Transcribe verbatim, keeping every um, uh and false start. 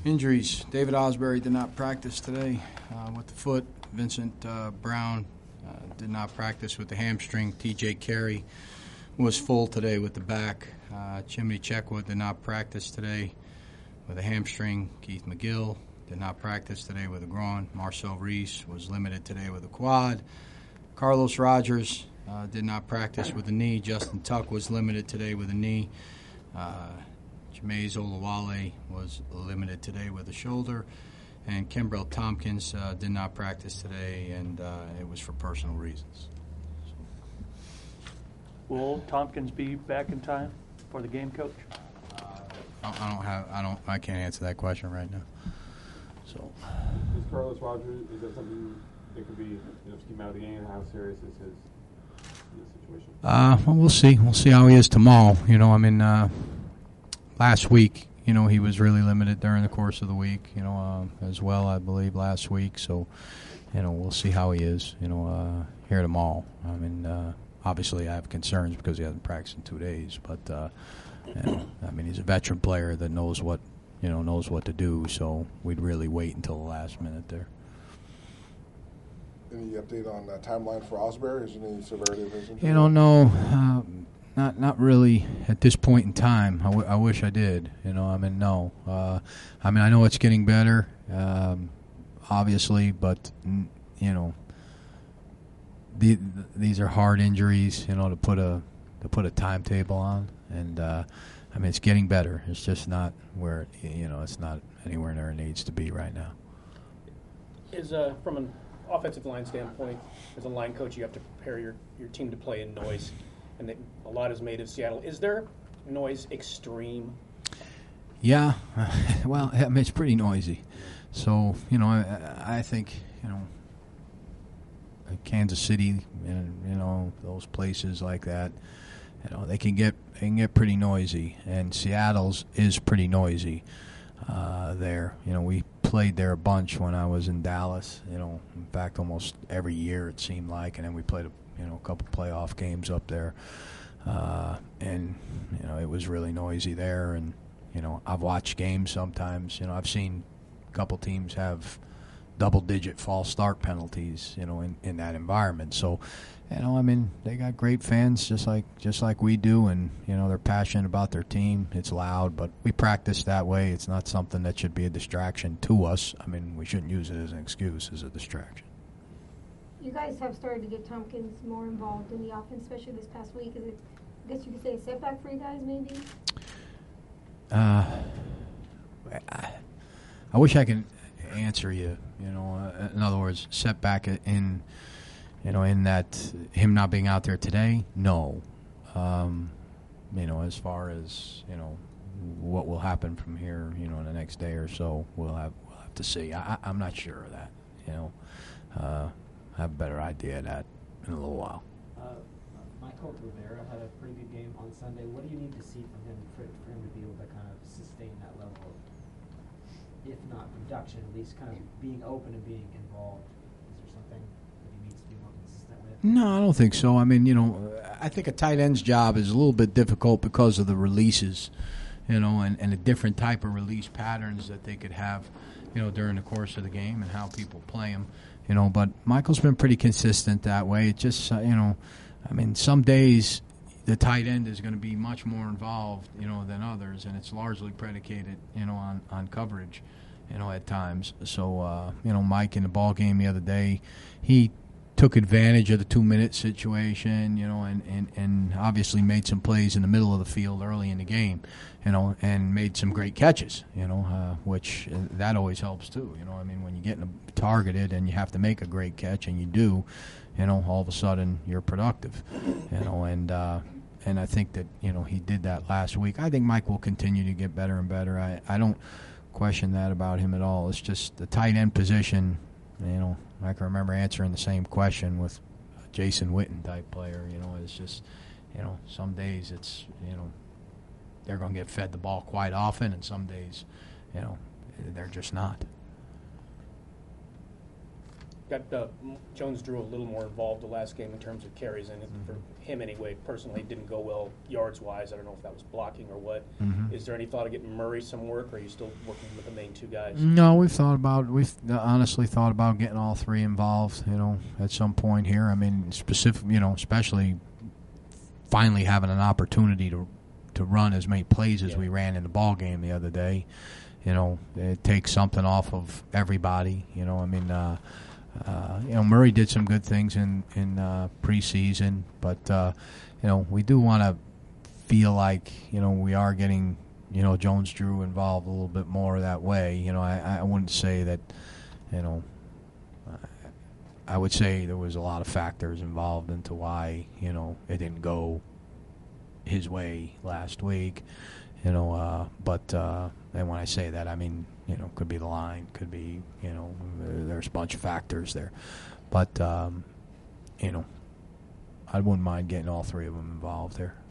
Injuries. David Osbury did not practice today uh, with the foot. Vincent uh, Brown uh, did not practice with the hamstring. T J Carey was full today with the back. Uh, Chimney Checkwood did not practice today with a hamstring. Keith McGill did not practice today with a groin. Marcel Reese was limited today with a quad. Carlos Rogers uh, did not practice with a knee. Justin Tuck was limited today with a knee. Uh, Jameis Olawale was limited today with a shoulder. And Kimbrell Tompkins uh, did not practice today, and uh, it was for personal reasons. Will Tompkins be back in time for the game, Coach? I I don't have. I don't. I can't answer that question right now. So. Is Carlos Rogers? Is that something that could be, you know, just keep him out of the game? How serious is his, his situation? Uh, well, we'll see. We'll see how he is tomorrow. You know, I mean, uh, last week, you know, he was really limited during the course of the week. You know, uh, as well, I believe last week. So, you know, we'll see how he is. You know, uh, here tomorrow. I mean, uh, obviously, I have concerns because he hasn't practiced in two days. But, uh, you know, I mean, he's a veteran player that knows what. You know, knows what to do, so we'd really wait until the last minute there. Any update on uh, timeline for Osbury? Is there any severity of his injury? You don't know. Uh, not not really at this point in time. I, w- I wish I did. You know, I mean, no. Uh, I mean, I know it's getting better, um, obviously, but, you know, the, these are hard injuries, you know, to put a to put a timetable on, and uh, I mean, it's getting better. It's just not where, you know, it's not anywhere near it needs to be right now. Is uh, from an offensive line standpoint, as a line coach, you have to prepare your, your team to play in noise, and they, a lot is made of Seattle. Is there noise extreme? Yeah, well, I mean, it's pretty noisy. So, you know, I, I think, you know, Kansas City and, you know, those places like that, you know, they can get they can get pretty noisy, and Seattle's is pretty noisy uh, there. You know, we played there a bunch when I was in Dallas. You know, in fact, almost every year it seemed like, and then we played a you know a couple playoff games up there, uh, and you know it was really noisy there. And you know, I've watched games sometimes. You know, I've seen a couple teams have double-digit false start penalties. You know, in, in that environment. So. You know, I mean, they got great fans just like just like we do, and, you know, they're passionate about their team. It's loud, but we practice that way. It's not something that should be a distraction to us. I mean, we shouldn't use it as an excuse, as a distraction. You guys have started to get Tompkins more involved in the offense, especially this past week. Is it, I guess you could say, a setback for you guys, maybe? Uh, I, I wish I could answer you, you know. Uh, in other words, setback in... You know, in that him not being out there today, no. Um, you know, as far as, you know, what will happen from here, you know, in the next day or so, we'll have we'll have to see. I, I'm not sure of that, you know. Uh, I have a better idea of that in a little while. Uh, Michael Rivera had a pretty good game on Sunday. What do you need to see from him for, for him to be able to kind of sustain that level of, if not production, at least kind of being open and being involved? Is there something that he needs to be more consistent with? No, I don't think so. I mean, you know, I think a tight end's job is a little bit difficult because of the releases, you know, and, and a different type of release patterns that they could have, you know, during the course of the game and how people play them, you know. But Michael's been pretty consistent that way. It just, uh, you know, I mean, some days the tight end is going to be much more involved, you know, than others, and it's largely predicated, you know, on, on coverage, you know, at times. So, uh, you know, Mike in the ball game the other day, he took advantage of the two-minute situation, you know, and, and, and obviously made some plays in the middle of the field early in the game, you know, and made some great catches, you know, uh, which uh, that always helps too, you know. I mean, when you're getting targeted and you have to make a great catch, and you do, you know, all of a sudden you're productive, you know, and uh, and I think that, you know, he did that last week. I think Mike will continue to get better and better. I, I don't question that about him at all. It's just the tight end position, you know. I can remember answering the same question with a Jason Witten type player. You know, it's just, you know, some days it's, you know, they're going to get fed the ball quite often, and some days, you know, they're just not. got uh, M- Jones Drew a little more involved the last game in terms of carries, and it, Mm-hmm. for him anyway, personally, it didn't go well yards-wise. I don't know if that was blocking or what. Mhm. Is there any thought of getting Murray some work, or are you still working with the main two guys? No, we've thought about we've honestly thought about getting all three involved. You know, at some point here. I mean, specific. You know, especially finally having an opportunity to to run as many plays as Yeah. we ran in the ball game the other day. You know, it takes something off of everybody. You know, I mean, uh, uh, you know, Murray did some good things in in uh, preseason, but uh, you know, we do want to feel like you know we are getting you know Jones Drew involved a little bit more that way. You know, I, I wouldn't say that you know. I would say there was a lot of factors involved into why you know it didn't go his way last week, you know. Uh, but uh, and when I say that, I mean you know could be the line, could be you know there's a bunch of factors there, but um, you know I wouldn't mind getting all three of them involved there.